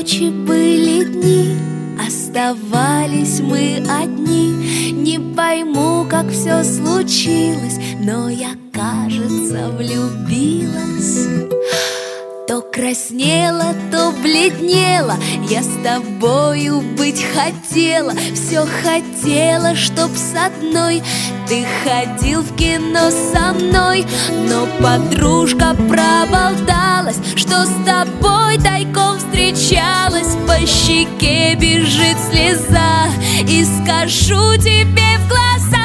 ночи, были дни, оставались мы одни. Не пойму, как все случилось, но я, кажется, влюбилась. То краснела, то бледнела, я с тобою быть хотела. Все хотела, чтоб с одной ты ходил в кино со мной. Но подружка проболталась, что с тобой тайком встречалась. По щеке бежит слеза, и скажу тебе в глаза: